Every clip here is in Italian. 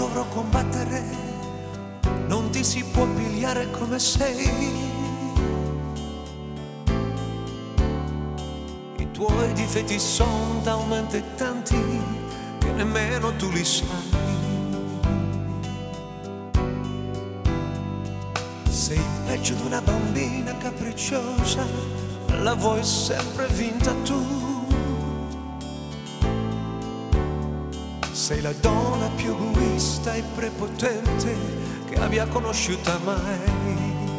dovrò combattere, non ti si può pigliare come sei. I tuoi difetti sono talmente tanti che nemmeno tu li sai. Sei peggio di una bambina capricciosa, la vuoi sempre vinta tu. Sei la donna più egoista e prepotente che abbia conosciuta mai.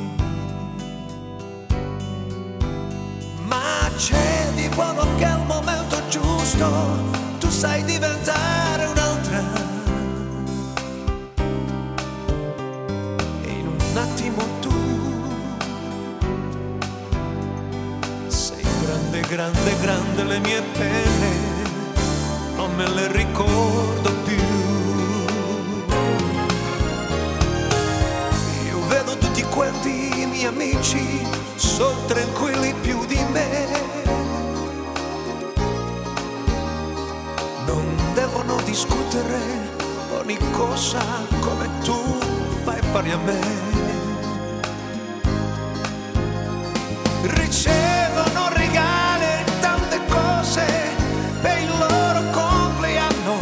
Ma c'è di buono che al momento giusto tu sai diventare un'altra. E in un attimo tu sei grande, grande, grande. Le mie pene non me le ricordo più. Io vedo tutti quanti i miei amici sono tranquilli più di me. Non devono discutere ogni cosa come tu fai fare a me. Ricevono regali e tante cose per il loro compleanno.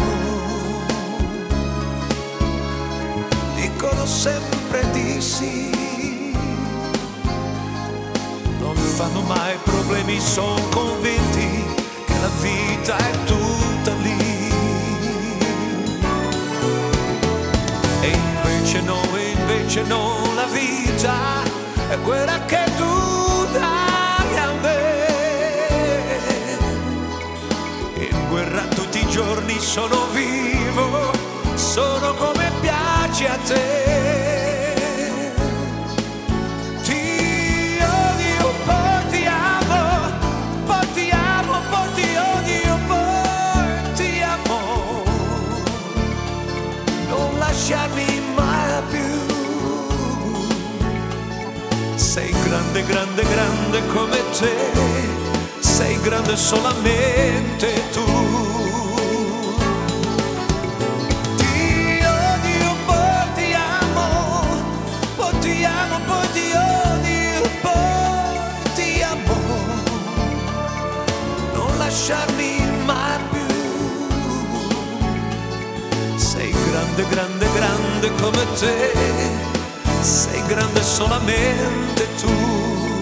Dicono sempre di sì, non fanno mai problemi, sono convinti che la vita è tutta lì. E invece no, la vita è quella che tu dai a me. In guerra tutti i giorni sono vivo, sono come piace a te. Ti odio, poi ti amo, poi ti amo, poi ti odio, poi ti amo. Non lasciarmi mai più. Sei grande, grande, grande come te, sei grande solamente tu. Ti odio, poi ti amo, poi ti amo, poi ti odio, poi ti amo. Non lasciarmi mai più. Sei grande, grande, grande come te, sei grande solamente tu.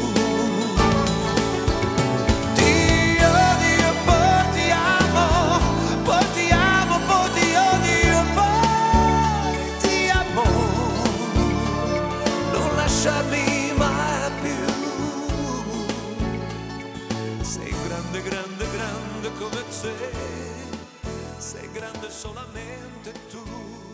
Lasciarmi mai più. Sei grande, grande, grande come te, sei grande solamente tu.